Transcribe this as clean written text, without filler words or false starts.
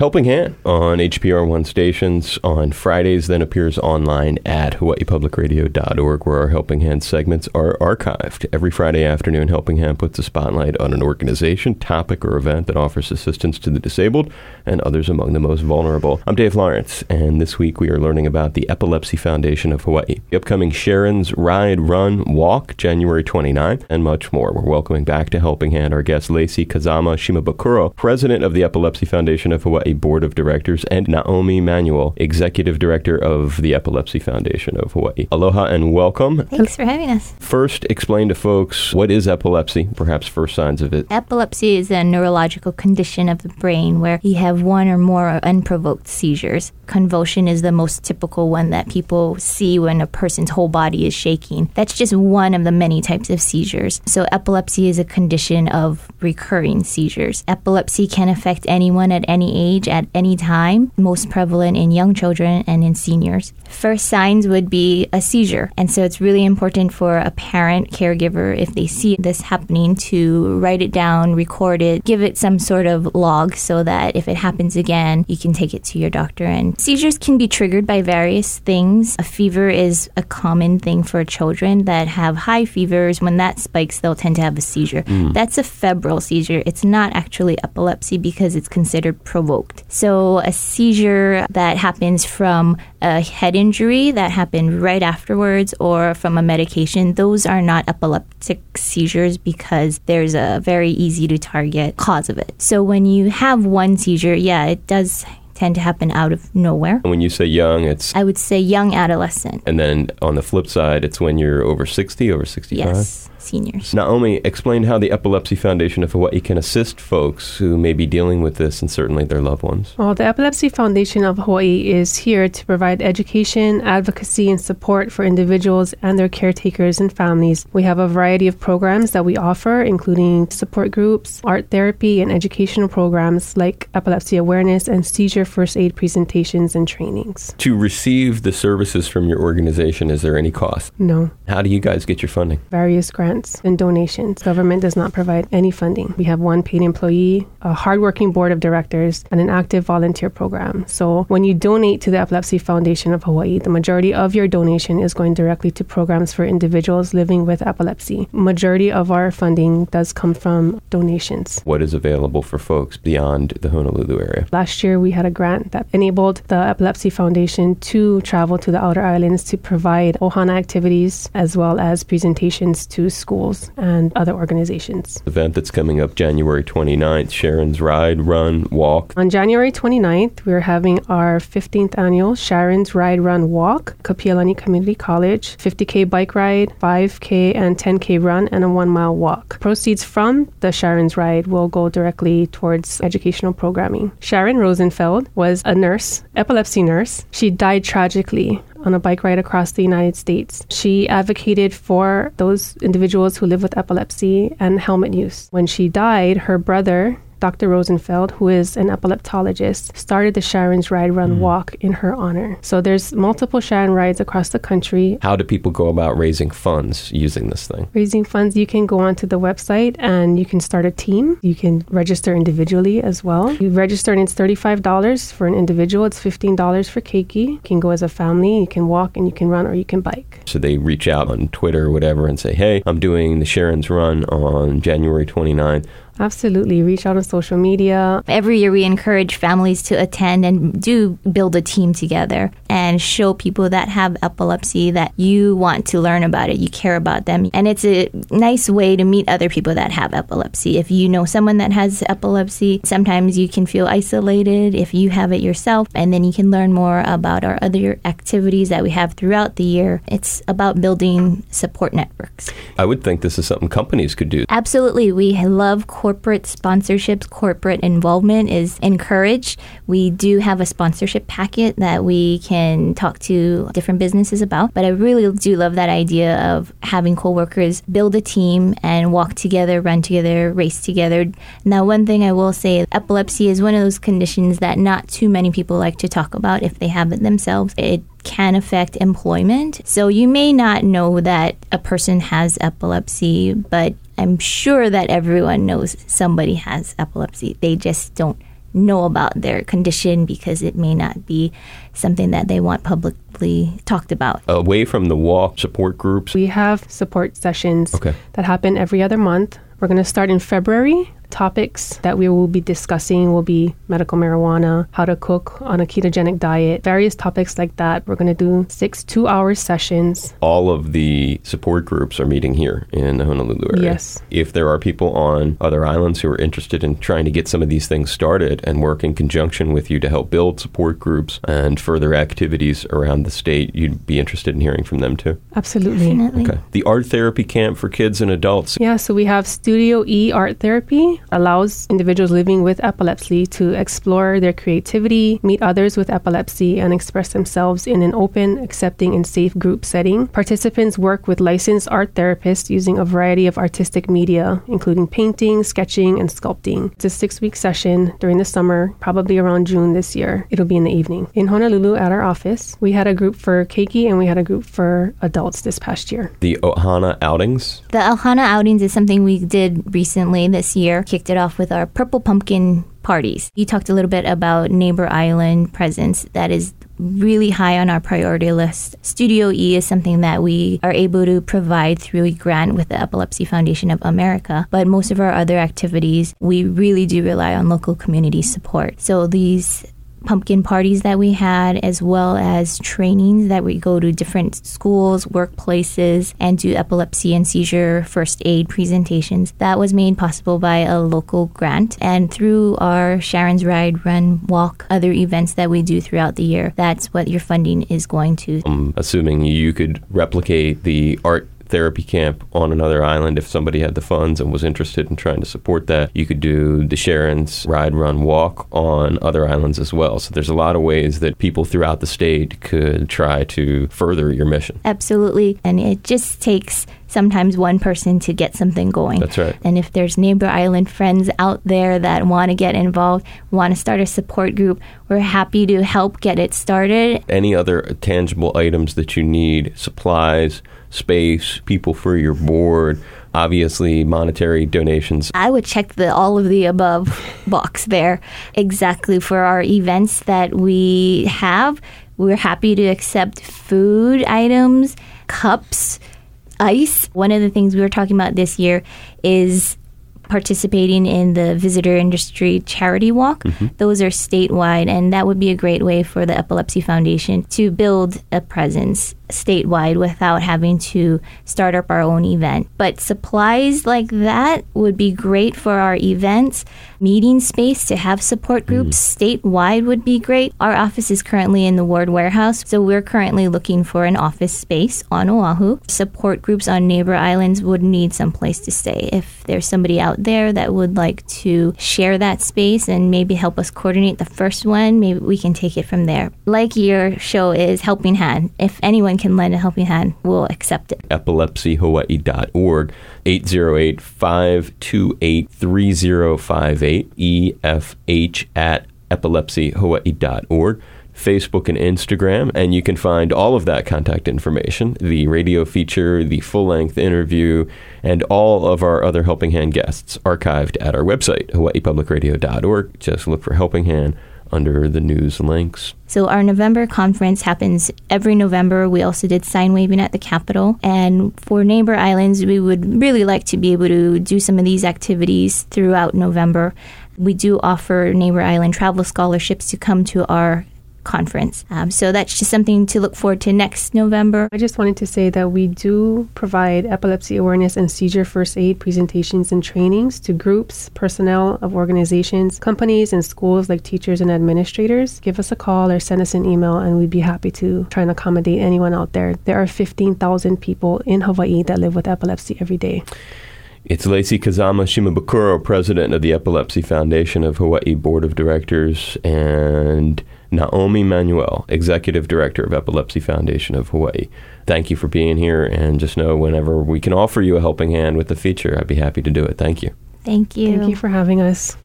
Helping Hand on HPR1 stations on Fridays, then appears online at hawaiipublicradio.org, where our Helping Hand segments are archived. Every Friday afternoon, Helping Hand puts a spotlight on an organization, topic, or event that offers assistance to the disabled and others among the most vulnerable. I'm Dave Lawrence, and this week we are learning about the Epilepsy Foundation of Hawaii, the upcoming Sharon's Ride, Run, Walk, January 29th, and much more. We're welcoming back to Helping Hand our guest, Lacey Kazama Shimabukuro, president of the Epilepsy Foundation of Hawaii Board of Directors, and Naomi Manuel, executive director of the Epilepsy Foundation of Hawaii. Aloha and welcome. Thanks for having us. First, explain to folks, what is epilepsy, perhaps first signs of it. Epilepsy is a neurological condition of the brain where you have one or more unprovoked seizures. Convulsion is the most typical one that people see when a person's whole body is shaking. That's just one of the many types of seizures. So epilepsy is a condition of recurring seizures. Epilepsy can affect anyone at any age, at any time, most prevalent in young children and in seniors. First signs would be a seizure. And so it's really important for a parent, caregiver, if they see this happening, to write it down, record it, give it some sort of log so that if it happens again, you can take it to your doctor. And seizures can be triggered by various things. A fever is a common thing for children that have high fevers. When that spikes, they'll tend to have a seizure. That's a febrile seizure. It's not actually epilepsy because it's considered provoked. So a seizure that happens from a head injury that happened right afterwards or from a medication, those are not epileptic seizures because there's a very easy to target cause of it. So when you have one seizure, it does tend to happen out of nowhere. When you say young, I would say young adolescent. And then on the flip side, it's when you're over 60, over 65? Yes, seniors. Naomi, explain how the Epilepsy Foundation of Hawaii can assist folks who may be dealing with this and certainly their loved ones. Well, the Epilepsy Foundation of Hawaii is here to provide education, advocacy, and support for individuals and their caretakers and families. We have a variety of programs that we offer, including support groups, art therapy, and educational programs like epilepsy awareness and seizure first aid presentations and trainings. To receive the services from your organization, is there any cost? No. How do you guys get your funding? Various grants and donations. Government does not provide any funding. We have one paid employee, a hardworking board of directors, and an active volunteer program. So when you donate to the Epilepsy Foundation of Hawaii, the majority of your donation is going directly to programs for individuals living with epilepsy. Majority of our funding does come from donations. What is available for folks beyond the Honolulu area? Last year, we had a grant that enabled the Epilepsy Foundation to travel to the outer islands to provide ohana activities as well as presentations to schools and other organizations. Event that's coming up January 29th, Sharon's Ride, Run, Walk. On January 29th, we're having our 15th annual Sharon's Ride, Run, Walk, Kapiolani Community College, 50K bike ride, 5K and 10K run, and a 1-mile walk. Proceeds from the Sharon's Ride will go directly towards educational programming. Sharon Rosenfeld was a nurse, epilepsy nurse. She died tragically on a bike ride across the United States. She advocated for those individuals who live with epilepsy and helmet use. When she died, her brother, Dr. Rosenfeld, who is an epileptologist, started the Sharon's Ride, Run, Walk in her honor. So there's multiple Sharon Rides across the country. How do people go about raising funds using this thing? Raising funds, you can go onto the website and you can start a team. You can register individually as well. You register and it's $35 for an individual. It's $15 for keiki. You can go as a family. You can walk and you can run or you can bike. So they reach out on Twitter or whatever and say, hey, I'm doing the Sharon's Run on January 29th. Absolutely. Reach out on social media. Every year we encourage families to attend and do build a team together and show people that have epilepsy that you want to learn about it, you care about them. And it's a nice way to meet other people that have epilepsy. If you know someone that has epilepsy, sometimes you can feel isolated if you have it yourself, and then you can learn more about our other activities that we have throughout the year. It's about building support networks. I would think this is something companies could do. Absolutely. We love corporate sponsorships. Corporate involvement is encouraged. We do have a sponsorship packet that we can talk to different businesses about, but I really do love that idea of having coworkers build a team and walk together, run together, race together. Now, one thing I will say, epilepsy is one of those conditions that not too many people like to talk about if they have it themselves. It can affect employment. So you may not know that a person has epilepsy, but I'm sure that everyone knows somebody has epilepsy. They just don't know about their condition because it may not be something that they want publicly talked about. Away from the walk support groups? We have support sessions that happen every other month. We're going to start in February. Topics that we will be discussing will be medical marijuana, how to cook on a ketogenic diet, various topics like that. We're going to do 6 2-hour sessions. All of the support groups are meeting here in the Honolulu area. Yes. If there are people on other islands who are interested in trying to get some of these things started and work in conjunction with you to help build support groups and further activities around the state, you'd be interested in hearing from them too? Absolutely. Definitely. Okay. The art therapy camp for kids and adults. Yeah, so we have Studio E Art Therapy. Allows individuals living with epilepsy to explore their creativity, meet others with epilepsy, and express themselves in an open, accepting, and safe group setting. Participants work with licensed art therapists using a variety of artistic media, including painting, sketching, and sculpting. It's a 6-week session during the summer, probably around June this year. It'll be in the evening. In Honolulu at our office, we had a group for keiki and we had a group for adults this past year. The Ohana outings. The Ohana outings is something we did recently this year. Kicked it off with our Purple Pumpkin parties. You talked a little bit about Neighbor Island presence. That is really high on our priority list. Studio E is something that we are able to provide through a grant with the Epilepsy Foundation of America. But most of our other activities, we really do rely on local community support. So these pumpkin parties that we had, as well as trainings that we go to different schools, workplaces, and do epilepsy and seizure first aid presentations. That was made possible by a local grant. And through our Sharon's Ride, Run, Walk, other events that we do throughout the year, that's what your funding is going to. I'm assuming you could replicate the art therapy camp on another island if somebody had the funds and was interested in trying to support that. You could do the Sharon's Ride, Run, Walk on other islands as well. So there's a lot of ways that people throughout the state could try to further your mission. Absolutely. And it just takes sometimes one person to get something going. That's right. And if there's Neighbor Island friends out there that want to get involved, want to start a support group, we're happy to help get it started. Any other tangible items that you need, supplies, space, people for your board, obviously monetary donations. I would check the all of the above box there exactly for our events that we have. We're happy to accept food items, cups, ice. One of the things we were talking about this year is participating in the Visitor Industry Charity Walk. Mm-hmm. Those are statewide, and that would be a great way for the Epilepsy Foundation to build a presence statewide without having to start up our own event. But supplies like that would be great for our events. Meeting space to have support groups statewide would be great. Our office is currently in the Ward Warehouse, so we're currently looking for an office space on Oahu. Support groups on neighbor islands would need some place to stay. If there's somebody out there that would like to share that space and maybe help us coordinate the first one, maybe we can take it from there. Like your show is Helping Hand. If anyone can lend a helping hand, we'll accept it. epilepsyhawaii.org, 808-528-3058, EFH at epilepsyhawaii.org. Facebook and Instagram, and you can find all of that contact information, the radio feature, the full-length interview, and all of our other Helping Hand guests archived at our website, hawaiipublicradio.org. Just look for Helping Hand under the news links. So our November conference happens every November. We also did sign waving at the Capitol. And for neighbor islands, we would really like to be able to do some of these activities throughout November. We do offer neighbor island travel scholarships to come to our conference. So that's just something to look forward to next November. I just wanted to say that we do provide epilepsy awareness and seizure first aid presentations and trainings to groups, personnel of organizations, companies, and schools like teachers and administrators. Give us a call or send us an email and we'd be happy to try and accommodate anyone out there. There are 15,000 people in Hawaii that live with epilepsy every day. It's Lacey Kazama Shimabukuro, president of the Epilepsy Foundation of Hawaii Board of Directors, and Naomi Manuel, executive director of Epilepsy Foundation of Hawaii. Thank you for being here, and just know whenever we can offer you a helping hand with the feature, I'd be happy to do it. Thank you. Thank you. Thank you for having us.